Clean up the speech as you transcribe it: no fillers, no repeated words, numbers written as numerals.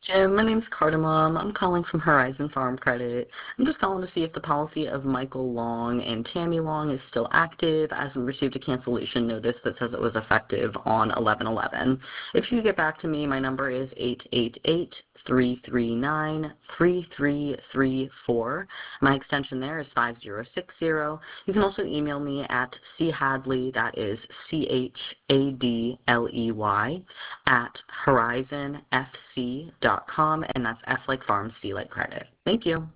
Jim, my name's Cardamom. I'm calling from Horizon Farm Credit. I'm just calling to see if the policy of Michael Long and Tammy Long is still active, as we received a cancellation notice that says it was effective on 11/11. If you get back to me, my number is 888-339-3334. My extension there is 5060. You can also email me at chadley, that is CHADLEY, at horizonfc.com, and that's F like farm, C like credit. Thank you.